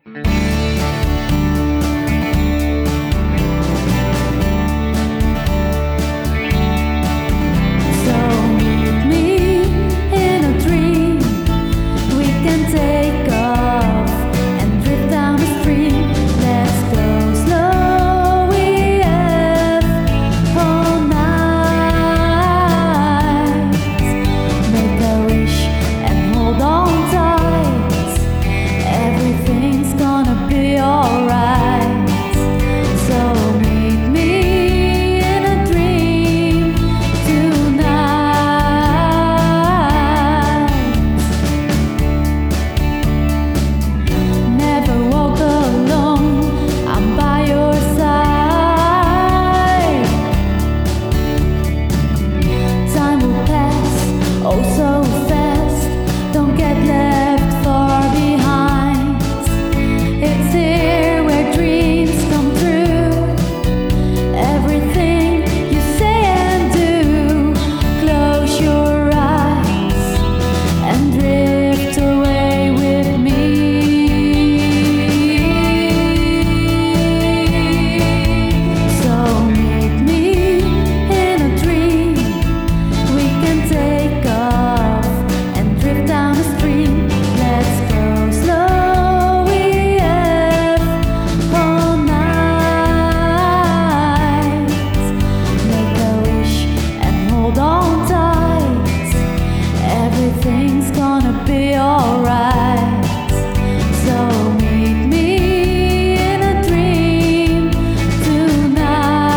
Everything's gonna be alright. So meet me in a dream tonight.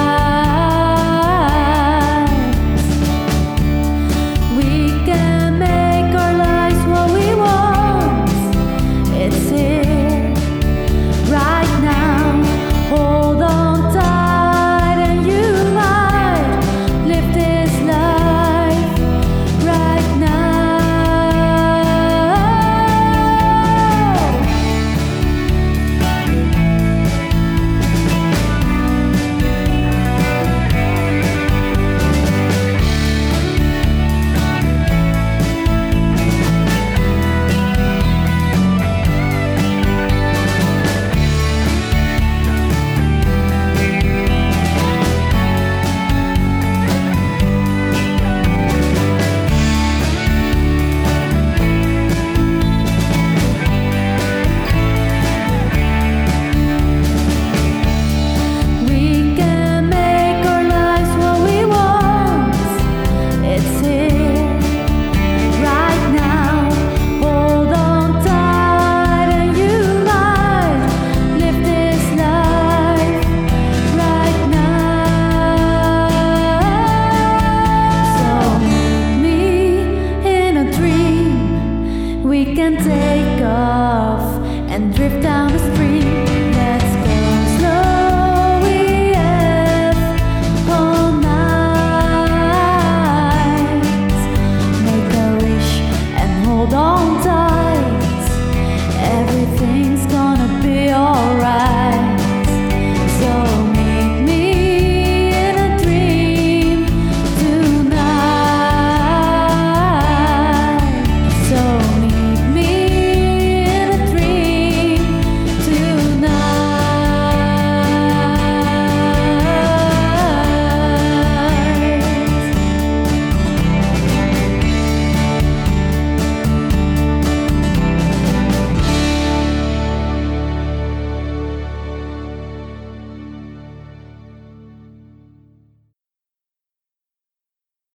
We can make our lives what we want. It's here, right now. Hold on tight and you might live this life right now. We can take off and drift down the street.